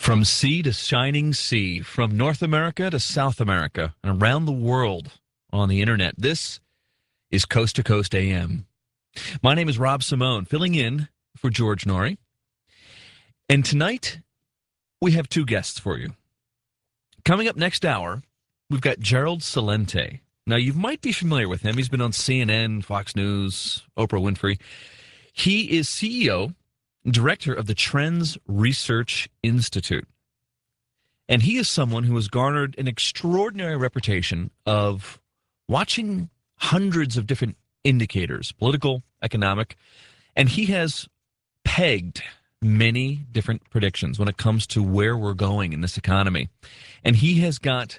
From sea to shining sea, from North America to South America, and around the world on the internet, this is Coast to Coast AM. My name is Rob Simone, filling in for George Norrie. And tonight, we have two guests for you. Coming up next hour, we've got Gerald Celente. Now, you might be familiar with him. He's been on CNN, Fox News, Oprah Winfrey. He is CEO, director of the Trends Research Institute. And he is someone who has garnered an extraordinary reputation of watching hundreds of different indicators, political, economic, and he has pegged many different predictions when it comes to where we're going in this economy. And he has got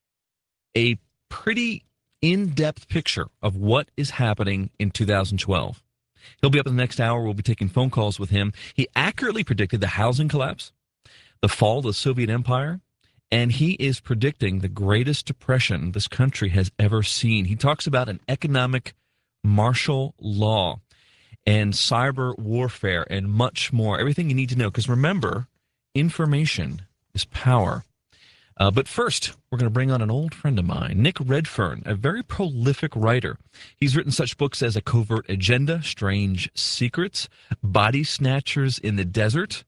a pretty in-depth picture of what is happening in 2012. He'll be up in the next hour. We'll be taking phone calls with him. He accurately predicted the housing collapse, the fall of the Soviet Empire, and he is predicting the greatest depression this country has ever seen. He talks about an economic martial law and cyber warfare and much more, everything you need to know. Because remember, information is power. But first, we're going to bring on an old friend of mine, Nick Redfern, a very prolific writer. He's written such books as A Covert Agenda, Strange Secrets, Body Snatchers in the Desert,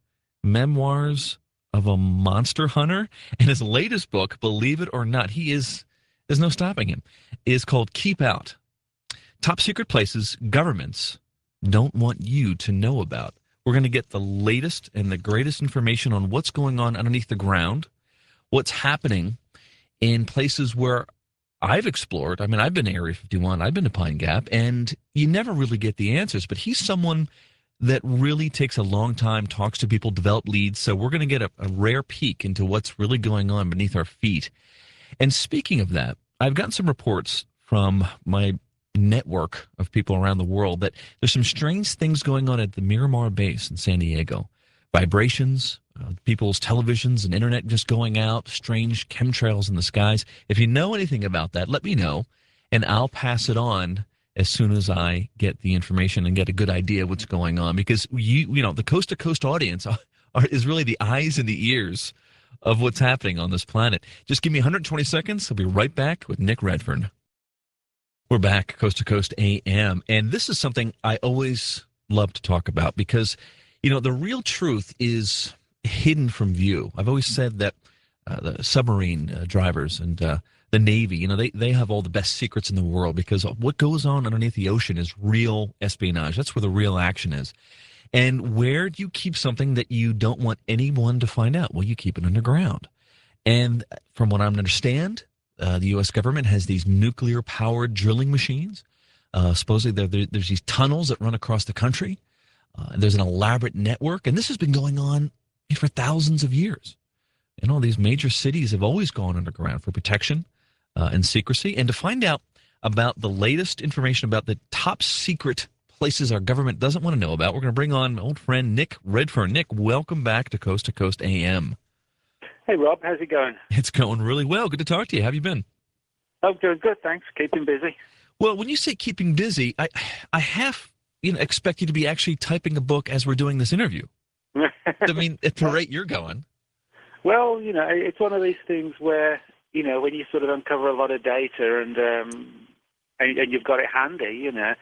Memoirs of a Monster Hunter, and his latest book, believe it or not, there's no stopping him, is called Keep Out. Top secret places governments don't want you to know about. We're going to get the latest and the greatest information on what's going on underneath the ground, what's happening in places where I've explored. I mean, I've been to Area 51, I've been to Pine Gap, and you never really get the answers. But he's someone that really takes a long time, talks to people, develop leads. So we're going to get a rare peek into what's really going on beneath our feet. And speaking of that, I've gotten some reports from my network of people around the world that there's some strange things going on at the Miramar base in San Diego. Vibrations, people's televisions and internet just going out, strange chemtrails in the skies. If you know anything about that, let me know, and I'll pass it on as soon as I get the information and get a good idea of what's going on. Because you know, the Coast to Coast audience is really the eyes and the ears of what's happening on this planet. Just give me 120 seconds. I'll be right back with Nick Redfern. We're back, Coast to Coast AM, and this is something I always love to talk about because, you know, the real truth is hidden from view. I've always said that the submarine drivers and the Navy, you know, they have all the best secrets in the world because what goes on underneath the ocean is real espionage. That's where the real action is. And where do you keep something that you don't want anyone to find out? Well, you keep it underground. And from what I understand, the U.S. government has these nuclear-powered drilling machines. Supposedly there's these tunnels that run across the country. There's an elaborate network, and this has been going on for thousands of years. And all these major cities have always gone underground for protection and secrecy. And to find out about the latest information about the top secret places our government doesn't want to know about, we're going to bring on old friend Nick Redfern. Nick, welcome back to Coast AM. Hey, Rob. How's it going? It's going really well. Good to talk to you. How have you been? Oh, doing good, thanks. Keeping busy. Well, when you say keeping busy, I half expect you to be actually typing a book as we're doing this interview. I mean, at the rate you're going. Well, you know, it's one of these things where, you know, when you sort of uncover a lot of data and you've got it handy, you know,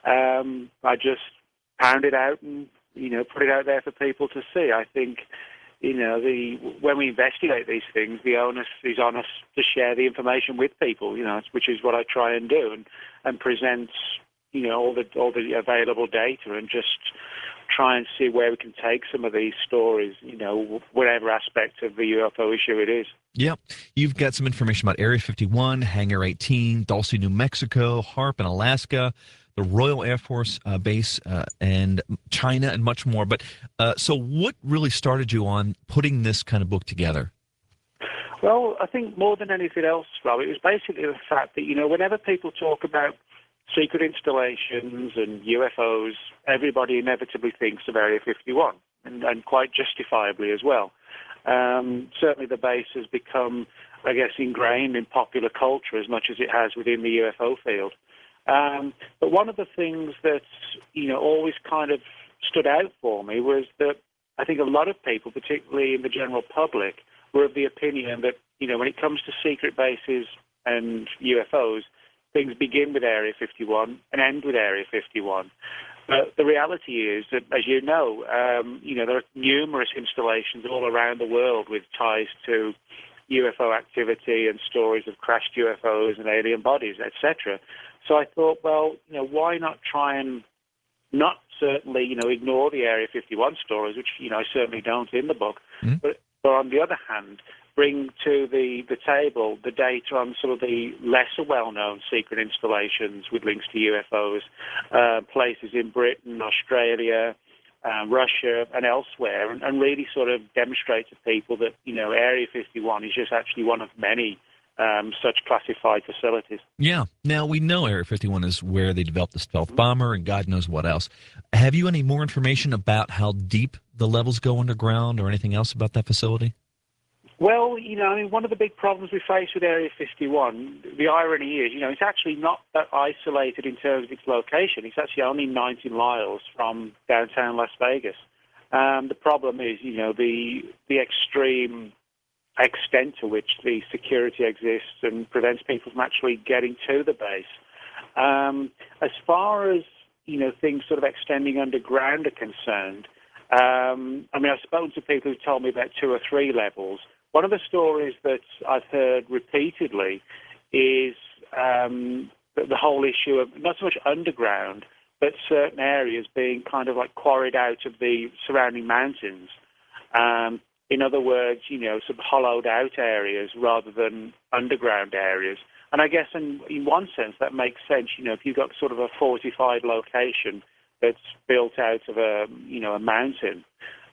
I just pound it out and, you know, put it out there for people to see. I think, you know, when we investigate these things, the onus is on us to share the information with people, you know, which is what I try and do, and present, you know, all the available data and just try and see where we can take some of these stories, you know, whatever aspect of the UFO issue it is. Yep. You've got some information about Area 51, Hangar 18, Dulce, New Mexico, HARP in Alaska, the Royal Air Force Base, and China, and much more. But so what really started you on putting this kind of book together? Well, I think more than anything else, Rob, it was basically the fact that, you know, whenever people talk about secret installations and UFOs, everybody inevitably thinks of Area 51, and quite justifiably as well. Certainly the base has become, I guess, ingrained in popular culture as much as it has within the UFO field. But one of the things that, you know, always kind of stood out for me was that I think a lot of people, particularly in the general public, were of the opinion that, when it comes to secret bases and UFOs, things begin with Area 51 and end with Area 51. But the reality is that, as you know, there are numerous installations all around the world with ties to UFO activity and stories of crashed UFOs and alien bodies, etc. So I thought, well, why not try and not certainly, ignore the Area 51 stories, which, I certainly don't in the book, but on the other hand, bring to the table the data on some of the lesser well-known secret installations with links to UFOs, places in Britain, Australia, Russia, and elsewhere, and really sort of demonstrate to people that, Area 51 is just actually one of many such classified facilities. Yeah. Now, we know Area 51 is where they developed the stealth bomber and God knows what else. Have you any more information about how deep the levels go underground or anything else about that facility? Well, one of the big problems we face with Area 51, the irony is, it's actually not that isolated in terms of its location. It's actually only 90 miles from downtown Las Vegas. The problem is, the extreme extent to which the security exists and prevents people from actually getting to the base. As far as, things sort of extending underground are concerned, I've spoken to people who've told me about 2 or 3 levels. One of the stories that I've heard repeatedly is the whole issue of not so much underground, but certain areas being kind of like quarried out of the surrounding mountains. In other words, sort of hollowed out areas rather than underground areas. And I guess in one sense that makes sense. If you've got sort of a fortified location that's built out of a mountain,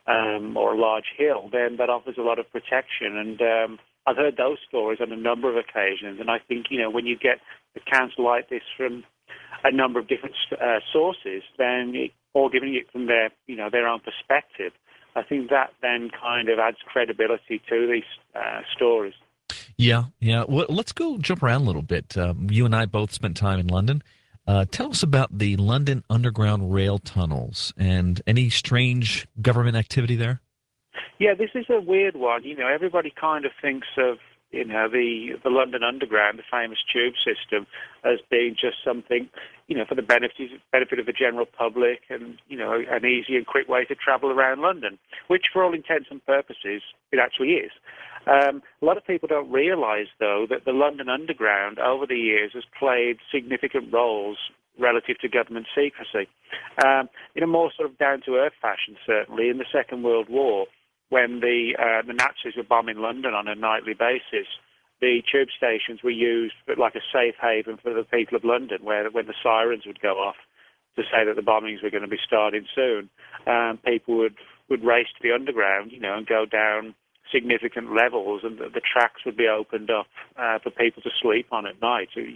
or a large hill, then that offers a lot of protection. And I've heard those stories on a number of occasions. And I think, when you get accounts like this from a number of different sources, then all giving it from their own perspective, I think that then kind of adds credibility to these stories. Yeah. Well, let's go jump around a little bit. You and I both spent time in London. Tell us about the London Underground rail tunnels and any strange government activity there. Yeah, this is a weird one. Everybody kind of thinks of, the London Underground, the famous tube system, as being just something, for the benefit of the general public and, an easy and quick way to travel around London, which for all intents and purposes, it actually is. A lot of people don't realise, though, that the London Underground over the years has played significant roles relative to government secrecy. In a more sort of down-to-earth fashion, certainly, in the Second World War, when the Nazis were bombing London on a nightly basis, the tube stations were used like a safe haven for the people of London, where when the sirens would go off to say that the bombings were going to be starting soon, people would race to the underground, and go down significant levels, and the tracks would be opened up for people to sleep on at night. So,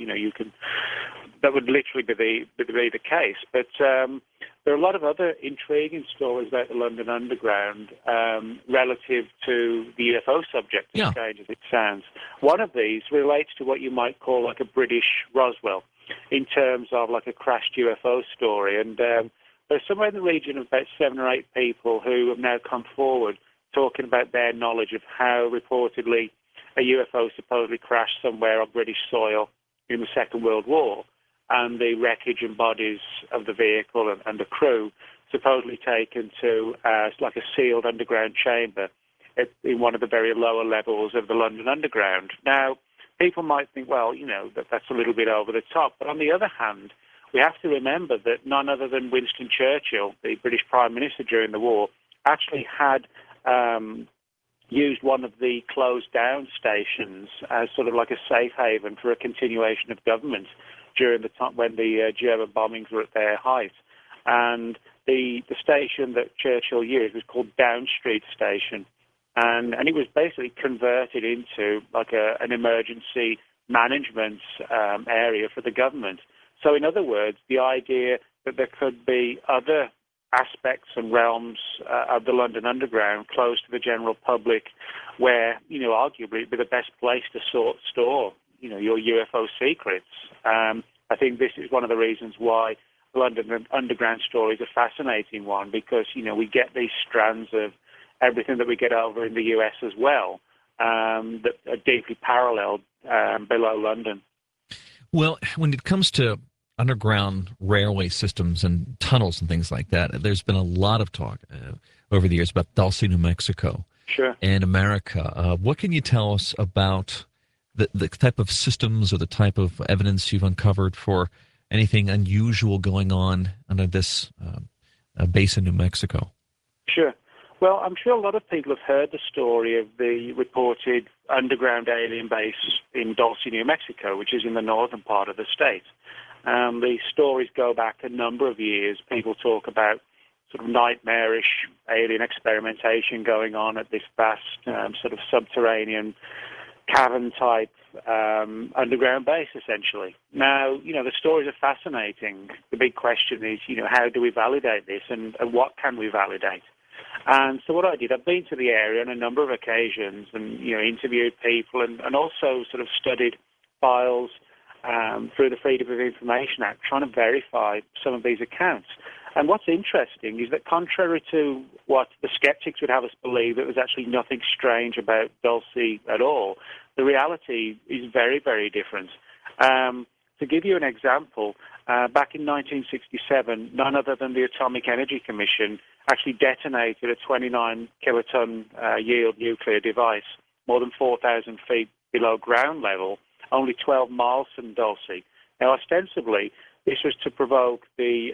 that would literally be the case. But there are a lot of other intriguing stories about the London Underground relative to the UFO subject, as strange as it sounds. One of these relates to what you might call like a British Roswell, in terms of like a crashed UFO story. And there's somewhere in the region of about 7 or 8 people who have now come forward talking about their knowledge of how reportedly a UFO supposedly crashed somewhere on British soil in the Second World War, and the wreckage and bodies of the vehicle and the crew supposedly taken to like a sealed underground chamber in one of the very lower levels of the London Underground. Now, people might think, well, that's a little bit over the top. But on the other hand, we have to remember that none other than Winston Churchill, the British Prime Minister during the war, actually had used one of the closed-down stations as sort of like a safe haven for a continuation of government during the time when the German bombings were at their height. And the station that Churchill used was called Down Street Station, and it was basically converted into like an emergency management area for the government. So in other words, the idea that there could be other aspects and realms of the London Underground close to the general public where, arguably it'd be the best place to store, your UFO secrets. I think this is one of the reasons why the London Underground story is a fascinating one, because, we get these strands of everything that we get over in the US as well, that are deeply paralleled below London. Well, when it comes to underground railway systems and tunnels and things like that, there's been a lot of talk over the years about Dulce, New Mexico, Sure. and America. What can you tell us about the type of systems or the type of evidence you've uncovered for anything unusual going on under this base in New Mexico? Sure. Well, I'm sure a lot of people have heard the story of the reported underground alien base in Dulce, New Mexico, which is in the northern part of the state. The stories go back a number of years. People talk about sort of nightmarish alien experimentation going on at this vast sort of subterranean cavern-type underground base, essentially. Now, the stories are fascinating. The big question is, how do we validate this and what can we validate? And so what I did, I've been to the area on a number of occasions and, interviewed people and also sort of studied files through the Freedom of Information Act, trying to verify some of these accounts. And what's interesting is that contrary to what the skeptics would have us believe, it was actually nothing strange about Dulce at all, the reality is very, very different. To give you an example, back in 1967, none other than the Atomic Energy Commission actually detonated a 29 kiloton yield nuclear device more than 4,000 feet below ground level, only 12 miles from Dulce. Now, ostensibly, this was to provoke the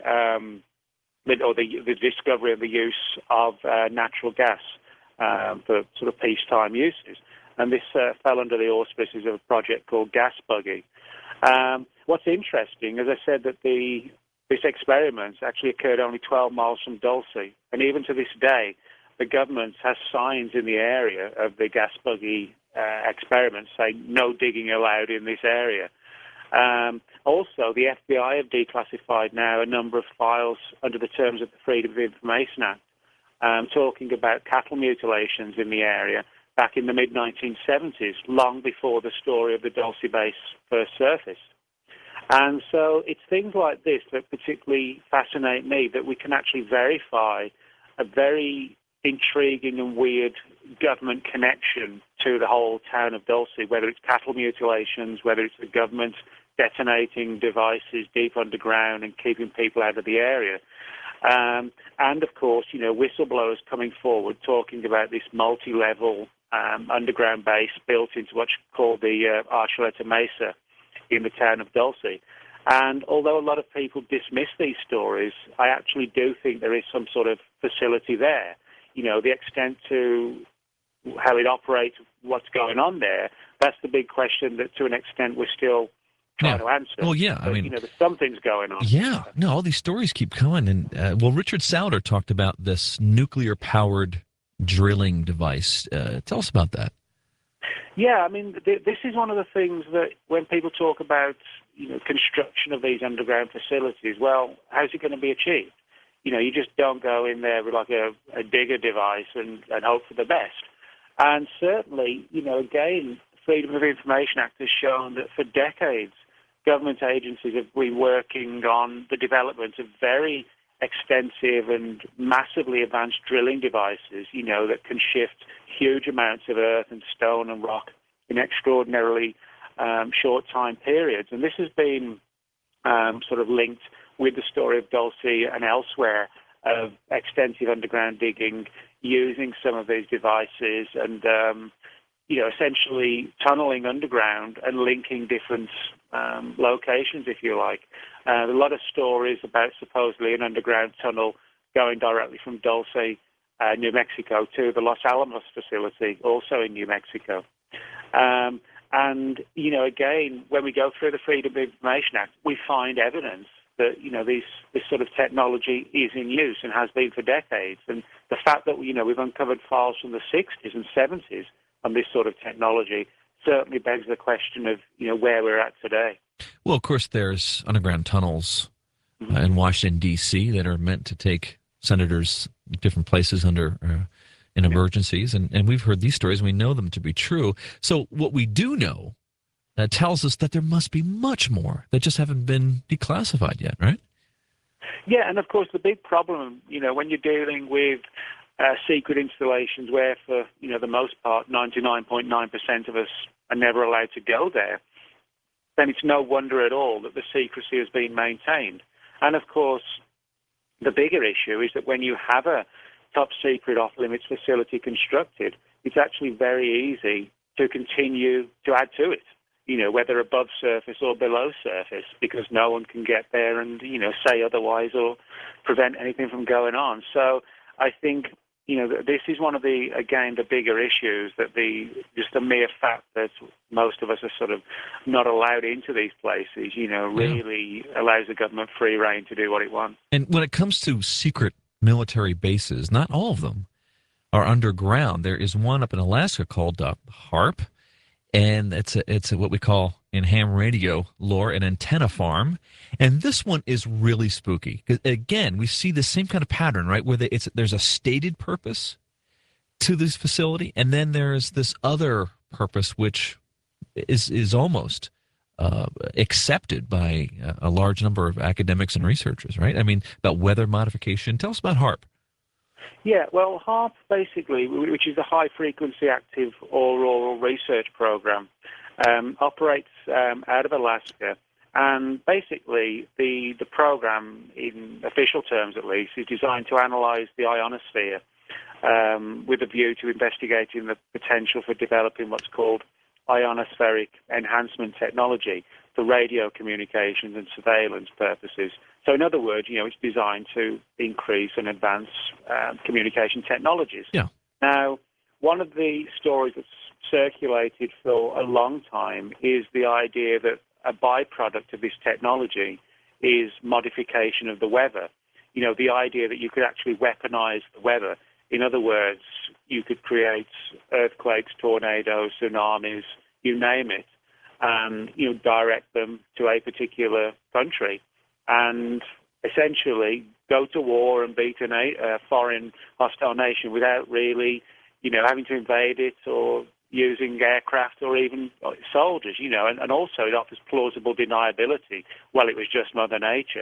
discovery and the use of natural gas for sort of peacetime uses. And this fell under the auspices of a project called Gas Buggy. What's interesting, as I said, that this experiment actually occurred only 12 miles from Dulce. And even to this day, the government has signs in the area of the Gas Buggy experiment saying no digging allowed in this area. Also, the FBI have declassified now a number of files under the terms of the Freedom of Information Act, talking about cattle mutilations in the area back in the mid-1970s, long before the story of the Dulce base first surfaced. And so it's things like this that particularly fascinate me, that we can actually verify a very intriguing and weird government connection to the whole town of Dulce, whether it's cattle mutilations, whether it's the government detonating devices deep underground and keeping people out of the area. And, of course, whistleblowers coming forward talking about this multi-level underground base built into what's called the Archuleta Mesa in the town of Dulce. And although a lot of people dismiss these stories, I actually do think there is some sort of facility there. The extent to how it operates, what's going on there, that's the big question that to an extent we're still trying to answer. Well, yeah, but, there's some things going on. Yeah, no, all these stories keep coming. And, Richard Sauder talked about this nuclear-powered drilling device. Tell us about that. Yeah, this is one of the things that when people talk about, construction of these underground facilities, well, how's it going to be achieved? You just don't go in there with like a digger device and hope for the best. And certainly, again, Freedom of Information Act has shown that for decades, government agencies have been working on the development of very extensive and massively advanced drilling devices, that can shift huge amounts of earth and stone and rock in extraordinarily short time periods. And this has been sort of linked with the story of Dulce and elsewhere of extensive underground digging using some of these devices and, essentially tunneling underground and linking different locations, if you like. A lot of stories about supposedly an underground tunnel going directly from Dulce, New Mexico, to the Los Alamos facility, also in New Mexico. And, again, when we go through the Freedom of Information Act, we find evidence that, this sort of technology is in use and has been for decades. And the fact that, we've uncovered files from the 60s and 70s on this sort of technology certainly begs the question of, where we're at today. Well, of course, there's underground tunnels in Washington, D.C. that are meant to take senators different places in emergencies. And we've heard these stories, and we know them to be true. So what we do know tells us that there must be much more that just haven't been declassified yet, right? Yeah, and of course the big problem, when you're dealing with secret installations where, for the most part, 99.9% of us are never allowed to go there, then it's no wonder at all that the secrecy has been maintained. And of course, the bigger issue is that when you have a top secret off-limits facility constructed, it's actually very easy to continue to add to it, whether above surface or below surface, because no one can get there and, say otherwise or prevent anything from going on. So I think, this is one of the bigger issues, that just the mere fact that most of us are sort of not allowed into these places, really allows the government free rein to do what it wants. And when it comes to secret military bases, not all of them are underground. There is one up in Alaska called HARP, and it's what we call in ham radio lore an antenna farm. And this one is really spooky because, again, we see the same kind of pattern, right, where there's a stated purpose to this facility, and then there's this other purpose which is almost accepted by a large number of academics and researchers, right? I mean, about weather modification. Tell us about HARP. Yeah, well, HARP, basically, which is the High Frequency Active Auroral Research Program, operates out of Alaska. And basically, the program, in official terms at least, is designed to analyze the ionosphere with a view to investigating the potential for developing what's called ionospheric enhancement technology for radio communications and surveillance purposes. So in other words, it's designed to increase and advance communication technologies. Yeah. Now, one of the stories that's circulated for a long time is the idea that a byproduct of this technology is modification of the weather. The idea that you could actually weaponize the weather. In other words, you could create earthquakes, tornadoes, tsunamis, you name it, and direct them to a particular country, and essentially go to war and beat a foreign hostile nation without really, having to invade it or using aircraft or even soldiers, and also it offers plausible deniability. Well, it was just Mother Nature.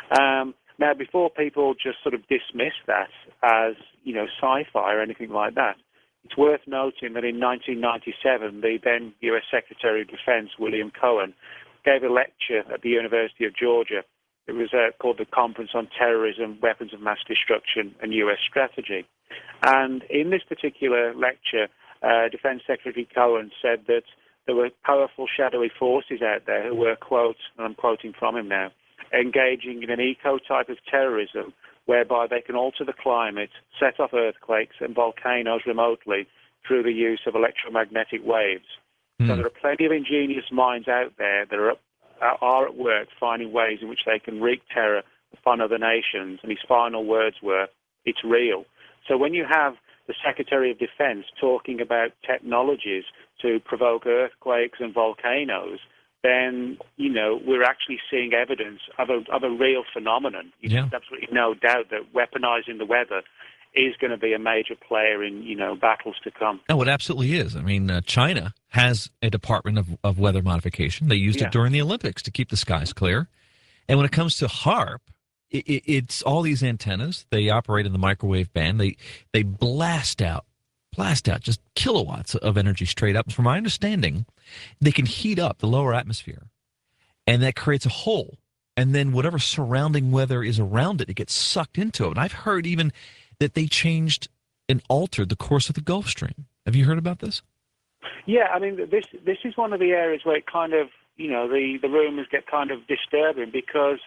Now, before people just sort of dismiss that as, sci-fi or anything like that, it's worth noting that in 1997, the then U.S. Secretary of Defense, William Cohen, gave a lecture at the University of Georgia. It was called the Conference on Terrorism, Weapons of Mass Destruction, and U.S. Strategy. And in this particular lecture, Defense Secretary Cohen said that there were powerful shadowy forces out there who were, quote, and I'm quoting from him now, engaging in an eco-type of terrorism whereby they can alter the climate, set off earthquakes and volcanoes remotely through the use of electromagnetic waves. So there are plenty of ingenious minds out there that are at work finding ways in which they can wreak terror upon other nations. And his final words were, "It's real." So when you have the Secretary of Defense talking about technologies to provoke earthquakes and volcanoes, then, we're actually seeing evidence of a real phenomenon. There's absolutely no doubt that weaponizing the weather is going to be a major player in, battles to come. No, it absolutely is. I mean, China has a department of weather modification. They used it during the Olympics to keep the skies clear. And when it comes to HARP, it's all these antennas. They operate in the microwave band. They blast out just kilowatts of energy straight up. From my understanding, they can heat up the lower atmosphere, and that creates a hole. And then whatever surrounding weather is around it, it gets sucked into it. And I've heard even that they changed and altered the course of the Gulf Stream. Have you heard about this? Yeah, I mean, this is one of the areas where it kind of, the rumors get kind of disturbing, because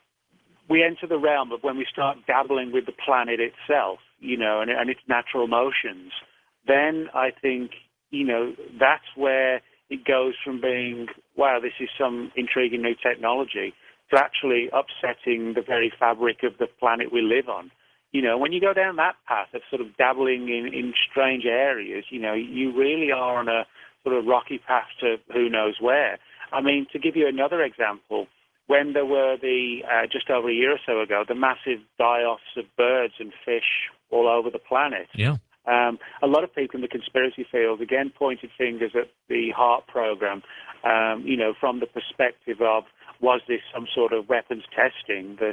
we enter the realm of when we start dabbling with the planet itself, and its natural motions. Then I think, that's where it goes from being, wow, this is some intriguing new technology, to actually upsetting the very fabric of the planet we live on. When you go down that path of sort of dabbling in strange areas, you really are on a sort of rocky path to who knows where. I mean, to give you another example, when there were just over a year or so ago, the massive die-offs of birds and fish all over the planet. Yeah. A lot of people in the conspiracy field, again, pointed fingers at the HARP program, from the perspective of, was this some sort of weapons testing that,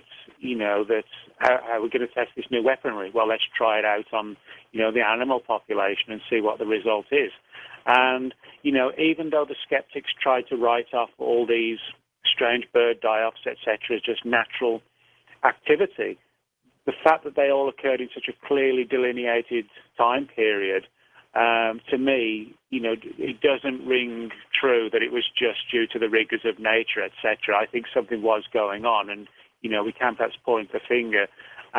how are we going to test this new weaponry? Well, let's try it out on, the animal population and see what the result is. And, even though the skeptics tried to write off all these strange bird die-offs, etc., as just natural activity, the fact that they all occurred in such a clearly delineated time period, to me, it doesn't ring true that it was just due to the rigors of nature, etc. I think something was going on, and, we can perhaps point the finger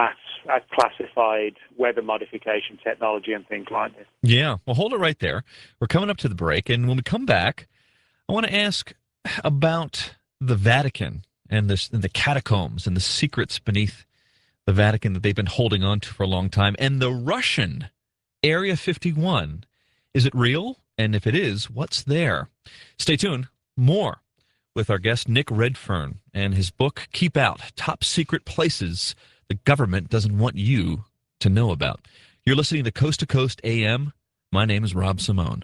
at classified weather modification technology and things like this. Yeah, well, hold it right there. We're coming up to the break, and when we come back, I want to ask about the Vatican and the catacombs and the secrets beneath the Vatican that they've been holding on to for a long time, and the Russian Area 51. Is it real? And if it is, what's there? Stay tuned. More with our guest, Nick Redfern, and his book, Keep Out, Top Secret Places the Government Doesn't Want You to Know About. You're listening to Coast AM. My name is Rob Simone.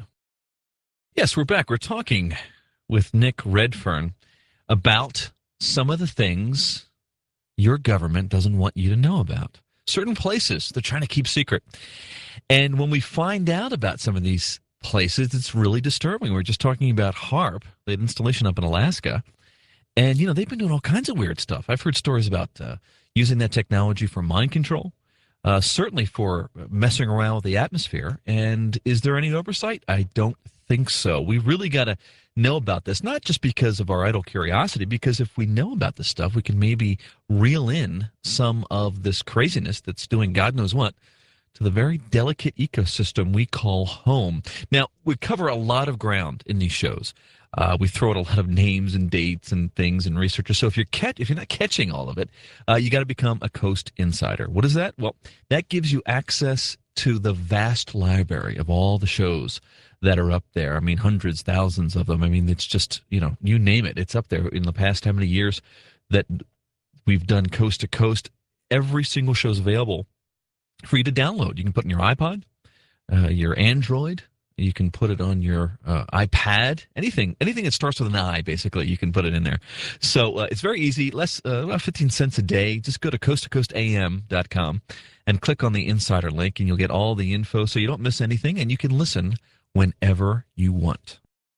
Yes, we're back. We're talking with Nick Redfern about some of the things your government doesn't want you to know about. Certain places they're trying to keep secret. And when we find out about some of these places, it's really disturbing. We were just talking about HAARP, the installation up in Alaska. And, they've been doing all kinds of weird stuff. I've heard stories about using that technology for mind control, certainly for messing around with the atmosphere. And is there any oversight? I don't think so. We really got to know about this, not just because of our idle curiosity, because if we know about this stuff, we can maybe reel in some of this craziness that's doing God knows what to the very delicate ecosystem we call home. Now, we cover a lot of ground in these shows. We throw out a lot of names and dates and things and researchers. So if you're not catching all of it, you got to become a Coast Insider. What is that? Well, that gives you access to the vast library of all the shows that are up there. I mean, hundreds, thousands of them. I mean, it's just, you name it. It's up there. In the past how many years that we've done Coast to Coast, every single show is available for you to download. You can put it in your iPod, your Android. You can put it on your iPad. Anything that starts with an I, basically, you can put it in there. So it's very easy. About 15 cents a day. Just go to coasttocoastam.com and click on the Insider link, and you'll get all the info so you don't miss anything, and you can listen whenever you want.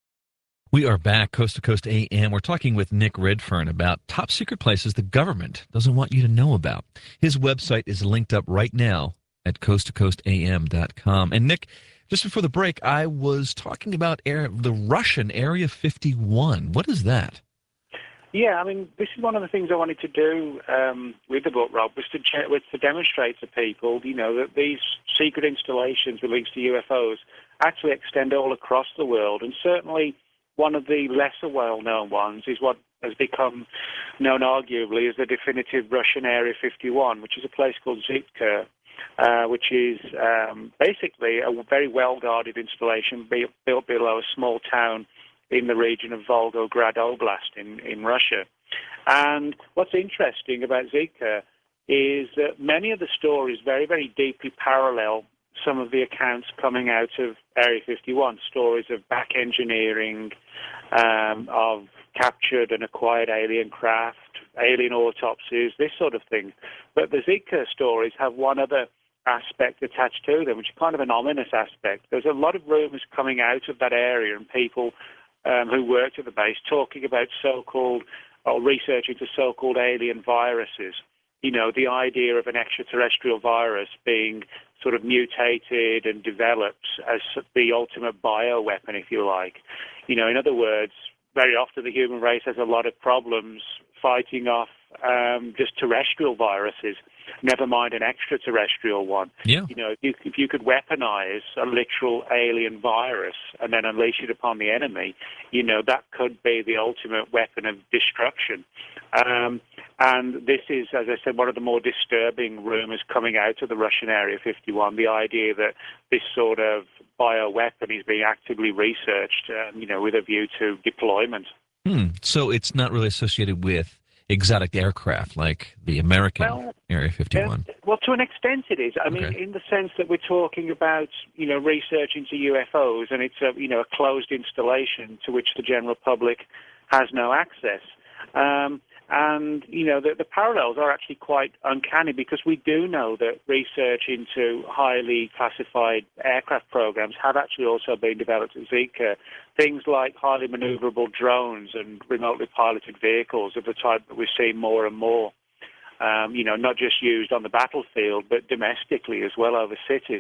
We are back, Coast to Coast AM. We're talking with Nick Redfern about top secret places the government doesn't want you to know about. His website is linked up right now at coasttocoastam.com. And Nick, just before the break, I was talking about the Russian Area 51. What is that? Yeah, I mean, this is one of the things I wanted to do with the book, Rob, was to demonstrate to people, that these secret installations with links to UFOs actually extend all across the world. And certainly one of the lesser well-known ones is what has become known arguably as the definitive Russian Area 51, which is a place called Zitka, which is basically a very well-guarded installation built below a small town in the region of Volgograd Oblast in Russia. And what's interesting about Zitka is that many of the stories very, very deeply parallel some of the accounts coming out of Area 51, stories of back engineering, of captured and acquired alien craft, alien autopsies, this sort of thing. But the Zitka stories have one other aspect attached to them, which is kind of an ominous aspect. There's a lot of rumors coming out of that area and people who worked at the base talking about so-called, or research into so-called alien viruses. The idea of an extraterrestrial virus being sort of mutated and developed as the ultimate bioweapon, if you like. In other words, very often the human race has a lot of problems fighting off just terrestrial viruses, never mind an extraterrestrial one. Yeah. If you could weaponize a literal alien virus and then unleash it upon the enemy, that could be the ultimate weapon of destruction. And this is, as I said, one of the more disturbing rumors coming out of the Russian Area 51, the idea that this sort of bioweapon is being actively researched, with a view to deployment. So it's not really associated with exotic aircraft like the American Area 51? Well, to an extent it is. I mean, in the sense that we're talking about, research into UFOs, and it's a closed installation to which the general public has no access. And, the parallels are actually quite uncanny because we do know that research into highly classified aircraft programs have actually also been developed at Zeeker. Things like highly maneuverable drones and remotely piloted vehicles of the type that we see more and more, not just used on the battlefield, but domestically as well over cities.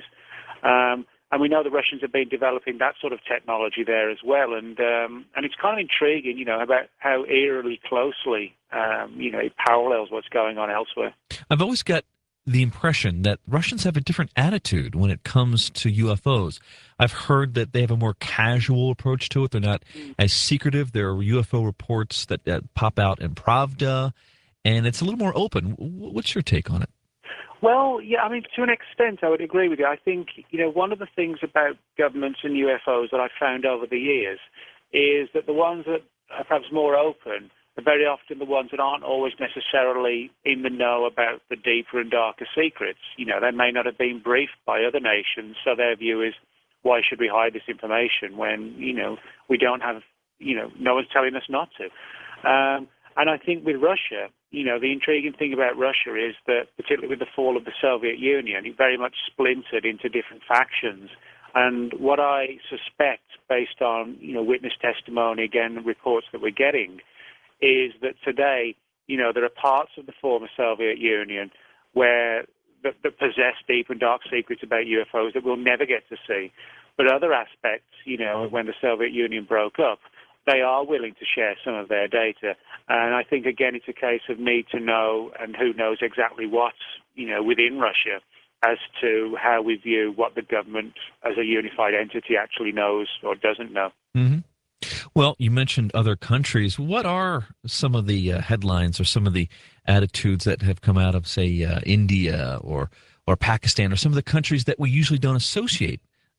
And we know the Russians have been developing that sort of technology there as well. And it's kind of intriguing, about how eerily closely, it parallels what's going on elsewhere. I've always got the impression that Russians have a different attitude when it comes to UFOs. I've heard that they have a more casual approach to it. They're not as secretive. There are UFO reports that pop out in Pravda, and it's a little more open. What's your take on it? Well, yeah, I mean, to an extent, I would agree with you. I think, one of the things about governments and UFOs that I've found over the years is that the ones that are perhaps more open are very often the ones that aren't always necessarily in the know about the deeper and darker secrets. They may not have been briefed by other nations, so their view is, why should we hide this information when, we don't have, no one's telling us not to. And I think with Russia, the intriguing thing about Russia is that, particularly with the fall of the Soviet Union, it very much splintered into different factions. And what I suspect, based on, witness testimony, again, reports that we're getting, is that today, there are parts of the former Soviet Union where that possess deep and dark secrets about UFOs that we'll never get to see. But other aspects, when the Soviet Union broke up, they are willing to share some of their data. And I think, again, it's a case of need to know and who knows exactly what, within Russia as to how we view what the government as a unified entity actually knows or doesn't know. Mm-hmm. Well, you mentioned other countries. What are some of the headlines or some of the attitudes that have come out of, say, India or Pakistan or some of the countries that we usually don't associate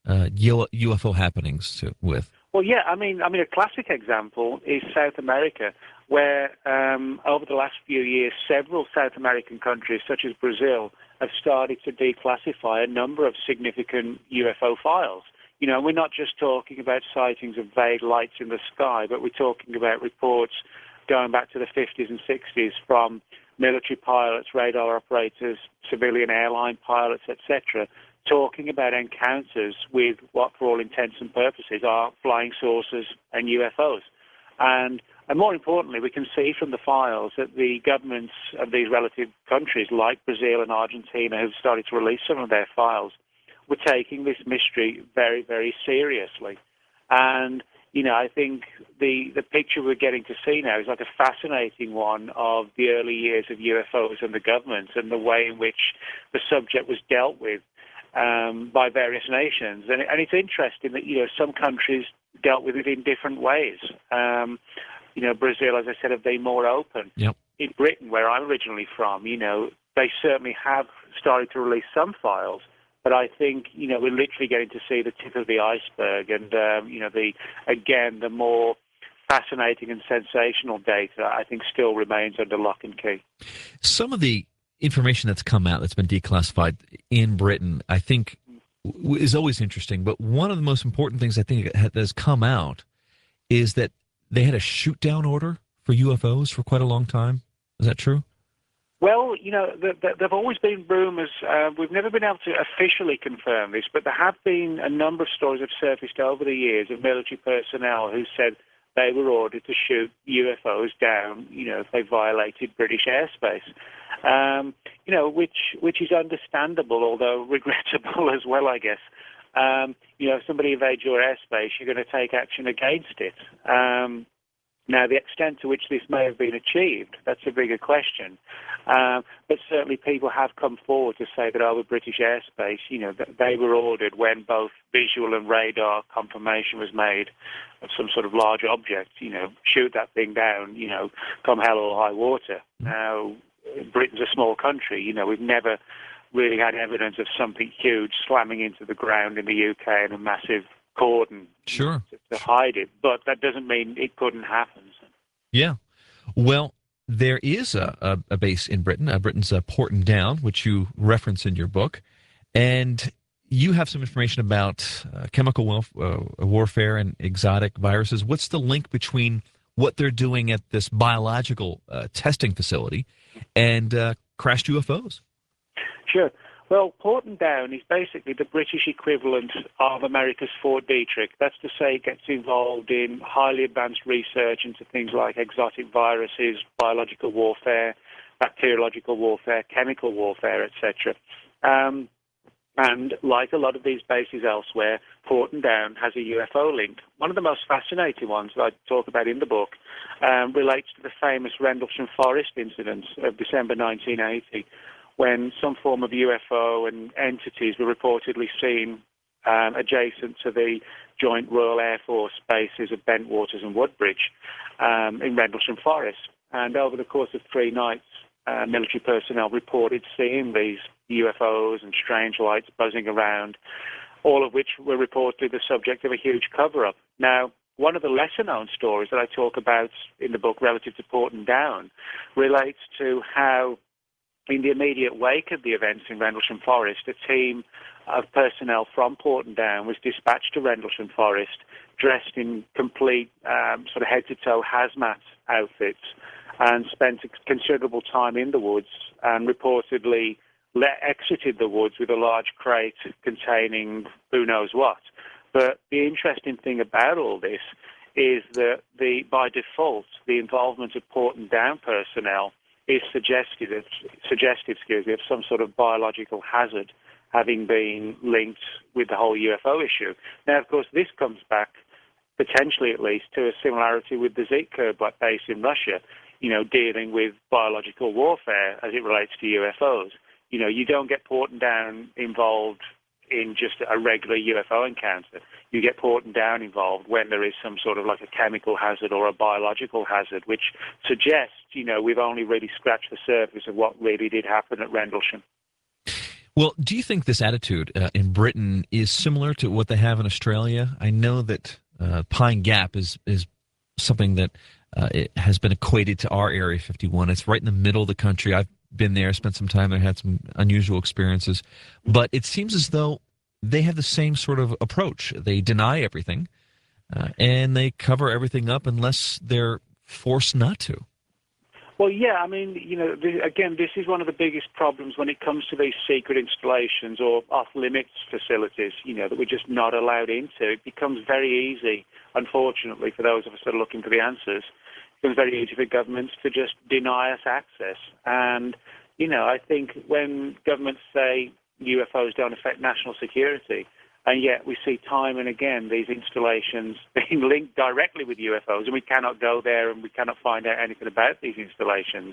UFO happenings with? Well, yeah, I mean, a classic example is South America, where over the last few years, several South American countries, such as Brazil, have started to declassify a number of significant UFO files. We're not just talking about sightings of vague lights in the sky, but we're talking about reports going back to the 50s and 60s from military pilots, radar operators, civilian airline pilots, etc., talking about encounters with what, for all intents and purposes, are flying saucers and UFOs. And more importantly, we can see from the files that the governments of these relative countries, like Brazil and Argentina, who've started to release some of their files, were taking this mystery very, very seriously. And, I think the picture we're getting to see now is like a fascinating one of the early years of UFOs and the government and the way in which the subject was dealt with by various nations. And it's interesting that, some countries dealt with it in different ways. Brazil, as I said, have been more open. Yep. In Britain, where I'm originally from, they certainly have started to release some files, but I think, we're literally getting to see the tip of the iceberg. And, the more fascinating and sensational data, I think, still remains under lock and key. Some of the information that's come out that's been declassified in Britain, I think, is always interesting. But one of the most important things I think that has come out is that they had a shoot-down order for UFOs for quite a long time. Is that true? Well, there have always been rumors. We've never been able to officially confirm this, but there have been a number of stories that have surfaced over the years of military personnel who said they were ordered to shoot UFOs down, if they violated British airspace. Which is understandable, although regrettable as well, I guess. If somebody invades your airspace, you're going to take action against it. Now, the extent to which this may have been achieved, that's a bigger question. But certainly people have come forward to say that over British airspace, that they were ordered when both visual and radar confirmation was made of some sort of large object, shoot that thing down, come hell or high water. Now, Britain's a small country. We've never really had evidence of something huge slamming into the ground in the UK and a massive cordon to hide it. But that doesn't mean it couldn't happen. Yeah. Well, there is a base in Britain, Britain's Porton Down, which you reference in your book. And you have some information about chemical warfare and exotic viruses. What's the link between what they're doing at this biological testing facility and crashed UFOs. Sure. Well, Porton Down is basically the British equivalent of America's Fort Detrick. That's to say it gets involved in highly advanced research into things like exotic viruses, biological warfare, bacteriological warfare, chemical warfare, etc. And like a lot of these bases elsewhere, Porton Down has a UFO link. One of the most fascinating ones that I talk about in the book relates to the famous Rendlesham Forest incident of December 1980, when some form of UFO and entities were reportedly seen adjacent to the joint Royal Air Force bases of Bentwaters and Woodbridge in Rendlesham Forest. And over the course of 3 nights, military personnel reported seeing these UFOs and strange lights buzzing around, all of which were reportedly the subject of a huge cover-up. Now, one of the lesser-known stories that I talk about in the book relative to Porton Down relates to how, in the immediate wake of the events in Rendlesham Forest, a team of personnel from Porton Down was dispatched to Rendlesham Forest, dressed in complete sort of head-to-toe hazmat outfits, and spent considerable time in the woods and reportedly exited the woods with a large crate containing who knows what. But the interesting thing about all this is that by default, the involvement of Porton Down personnel is suggestive of some sort of biological hazard having been linked with the whole UFO issue. Now, of course, this comes back, potentially at least, to a similarity with the Zitka base in Russia, dealing with biological warfare as it relates to UFOs. You don't get Porton Down involved in just a regular UFO encounter. You get Porton Down involved when there is some sort of like a chemical hazard or a biological hazard, which suggests, we've only really scratched the surface of what really did happen at Rendlesham. Well, do you think this attitude in Britain is similar to what they have in Australia? I know that Pine Gap is something that it has been equated to our Area 51. It's right in the middle of the country. I've been there, spent some time there, had some unusual experiences. But it seems as though they have the same sort of approach. They deny everything, and they cover everything up unless they're forced not to. Well, yeah, I mean, again, this is one of the biggest problems when it comes to these secret installations or off-limits facilities, that we're just not allowed into. It becomes very easy, unfortunately, for those of us that are looking for the answers, it becomes very easy for governments to just deny us access. And, I think when governments say UFOs don't affect national security, and yet we see time and again these installations being linked directly with UFOs, and we cannot go there and we cannot find out anything about these installations.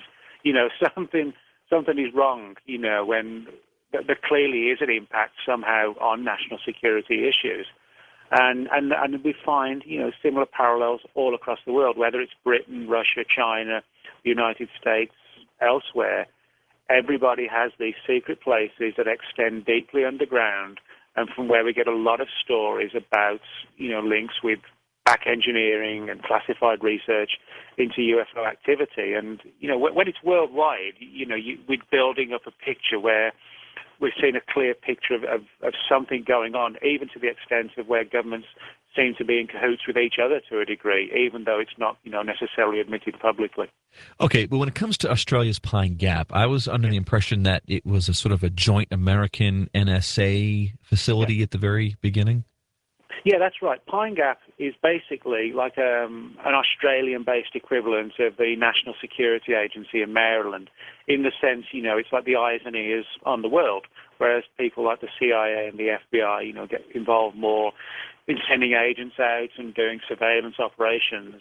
Something is wrong, when there clearly is an impact somehow on national security issues. And we find, similar parallels all across the world, whether it's Britain, Russia, China, the United States, elsewhere. Everybody has these secret places that extend deeply underground, and from where we get a lot of stories about, links with back engineering and classified research into UFO activity. And, when it's worldwide, we're building up a picture where we're seeing a clear picture of something going on, even to the extent of where governments seem to be in cahoots with each other to a degree, even though it's not, necessarily admitted publicly. Okay, but when it comes to Australia's Pine Gap, I was under the impression that it was a sort of a joint American NSA facility at the very beginning. Yeah, that's right. Pine Gap is basically like an Australian-based equivalent of the National Security Agency in Maryland, in the sense, it's like the eyes and ears on the world, whereas people like the CIA and the FBI, get involved more in sending agents out and doing surveillance operations.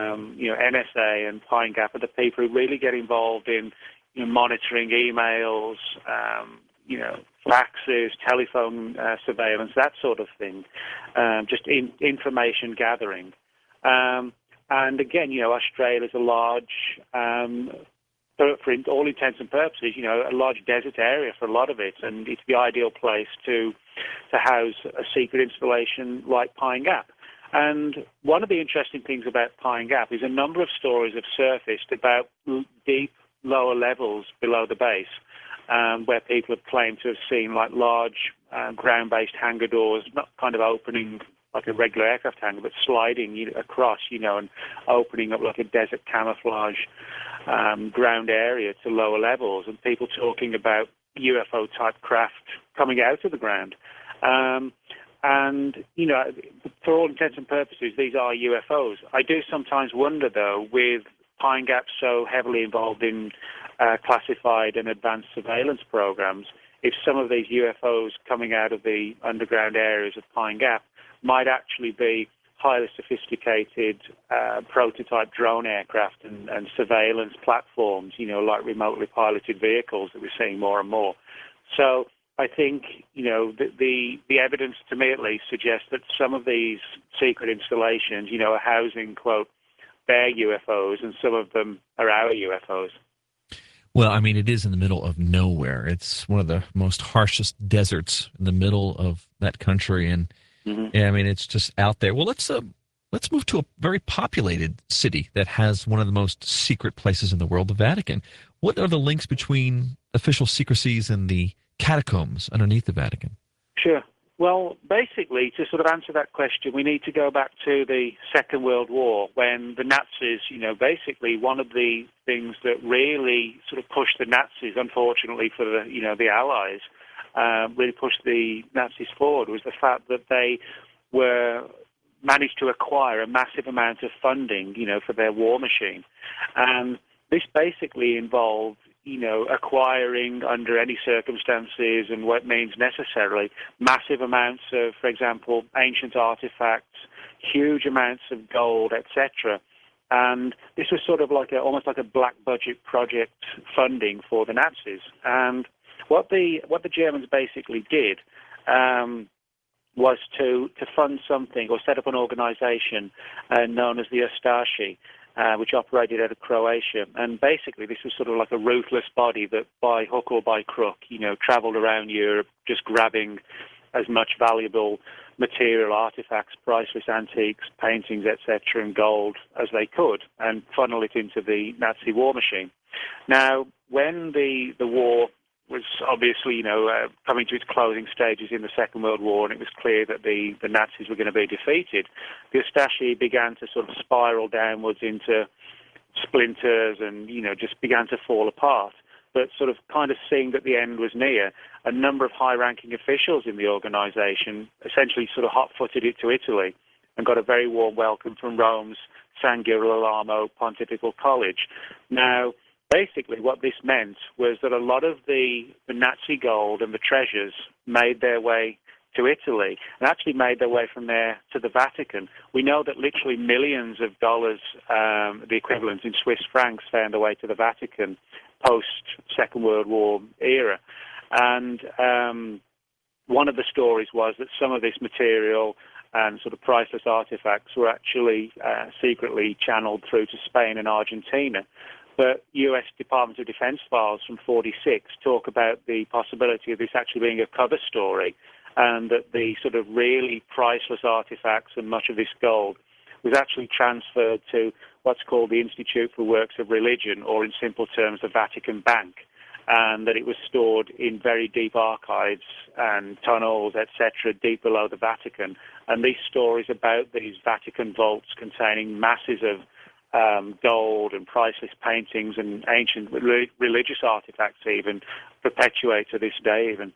NSA and Pine Gap are the people who really get involved in monitoring emails, faxes, telephone surveillance, that sort of thing, just information gathering. And again, Australia is a large, for all intents and purposes, a large desert area for a lot of it, and it's the ideal place to house a secret installation like Pine Gap. And one of the interesting things about Pine Gap is a number of stories have surfaced about deep, lower levels below the base, where people have claimed to have seen like large ground-based hangar doors, not kind of opening like a regular aircraft hangar, but sliding across, and opening up like a desert camouflage ground area to lower levels, and people talking about UFO-type craft coming out of the ground. And, for all intents and purposes, these are UFOs. I do sometimes wonder, though, with Pine Gap so heavily involved in classified and advanced surveillance programs, if some of these UFOs coming out of the underground areas of Pine Gap might actually be highly sophisticated prototype drone aircraft and surveillance platforms, like remotely piloted vehicles that we're seeing more and more. So I think, the evidence, to me at least, suggests that some of these secret installations, are housing, quote, their UFOs, and some of them are our UFOs. Well, I mean, it is in the middle of nowhere. It's one of the most harshest deserts in the middle of that country, and I mean, it's just out there. Well, let's move to a very populated city that has one of the most secret places in the world, the Vatican. What are the links between official secrecies and the catacombs underneath the Vatican? Sure. Well, basically, to sort of answer that question, we need to go back to the Second World War, when the Nazis, basically one of the things that really sort of pushed the Nazis, unfortunately for the Allies, really pushed the Nazis forward, was the fact that they managed to acquire a massive amount of funding, for their war machine. And this basically involved acquiring under any circumstances and what means necessarily massive amounts of, for example, ancient artifacts, huge amounts of gold, etc. And this was sort of like almost like a black budget project funding for the Nazis. And what the Germans basically did was to fund something or set up an organization known as the Ustashi, which operated out of Croatia. And basically this was sort of like a ruthless body that by hook or by crook, traveled around Europe just grabbing as much valuable material, artifacts, priceless antiques, paintings, etc., and gold as they could, and funnel it into the Nazi war machine. Now, when the war was obviously, coming to its closing stages in the Second World War, and it was clear that the Nazis were going to be defeated, the Ustashi began to sort of spiral downwards into splinters and, just began to fall apart. But sort of kind of seeing that the end was near, a number of high-ranking officials in the organization essentially sort of hot-footed it to Italy and got a very warm welcome from Rome's San Girolamo Pontifical College. Now, basically, what this meant was that a lot of the Nazi gold and the treasures made their way to Italy and actually made their way from there to the Vatican. We know that literally millions of dollars, the equivalent in Swiss francs, found their way to the Vatican post-Second World War era. And one of the stories was that some of this material and sort of priceless artifacts were actually secretly channeled through to Spain and Argentina. But U.S. Department of Defense files from 1946 talk about the possibility of this actually being a cover story, and that the sort of really priceless artifacts and much of this gold was actually transferred to what's called the Institute for Works of Religion, or in simple terms, the Vatican Bank, and that it was stored in very deep archives and tunnels, etc., deep below the Vatican. And these stories about these Vatican vaults containing masses of gold and priceless paintings and ancient religious artifacts even perpetuate to this day even.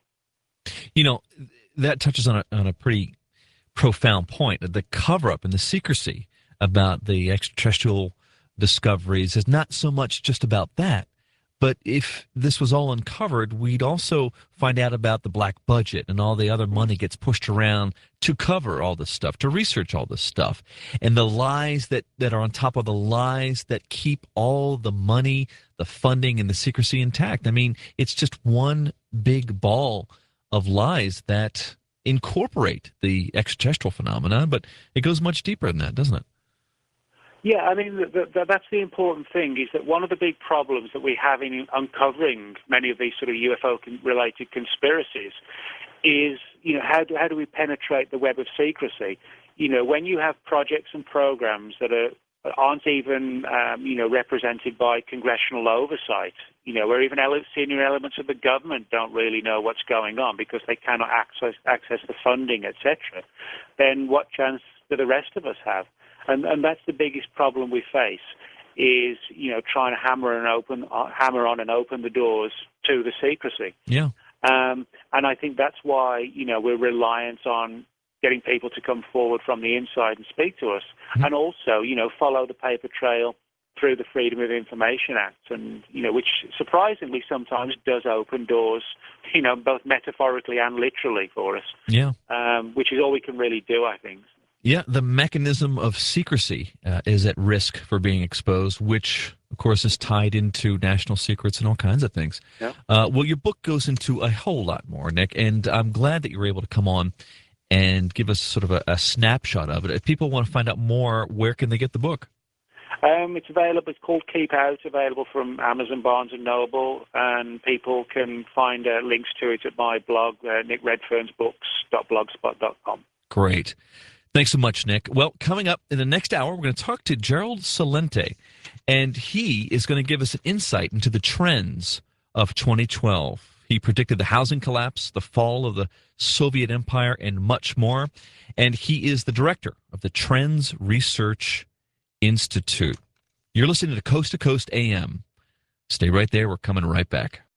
That touches on a pretty profound point. The cover-up and the secrecy about the extraterrestrial discoveries is not so much just about that, but if this was all uncovered, we'd also find out about the black budget and all the other money gets pushed around to cover all this stuff, to research all this stuff, and the lies that are on top of the lies that keep all the money, the funding, and the secrecy intact. I mean, it's just one big ball of lies that incorporate the extraterrestrial phenomena, but it goes much deeper than that, doesn't it? Yeah, I mean, that's the important thing, is that one of the big problems that we have in uncovering many of these sort of UFO-related conspiracies is, how do we penetrate the web of secrecy? When you have projects and programs that are aren't even, represented by congressional oversight, where even senior elements of the government don't really know what's going on because they cannot access the funding, etc., then what chance do the rest of us have? And that's the biggest problem we face is, trying to hammer on and open the doors to the secrecy. Yeah. And I think that's why, we're reliant on getting people to come forward from the inside and speak to us, and also, follow the paper trail through the Freedom of Information Act, and which surprisingly sometimes does open doors, both metaphorically and literally for us. Yeah. Which is all we can really do, I think. Yeah, the mechanism of secrecy is at risk for being exposed, which, of course, is tied into national secrets and all kinds of things. Yeah. Well, your book goes into a whole lot more, Nick, and I'm glad that you were able to come on and give us sort of a snapshot of it. If people want to find out more, where can they get the book? It's available. It's called Keep Out, available from Amazon, Barnes & Noble, and people can find links to it at my blog, nickredfernsbooks.blogspot.com. Great. Thanks so much, Nick. Well, coming up in the next hour, we're going to talk to Gerald Celente, and he is going to give us an insight into the trends of 2012. He predicted the housing collapse, the fall of the Soviet Empire, and much more. And he is the director of the Trends Research Institute. You're listening to Coast AM. Stay right there. We're coming right back.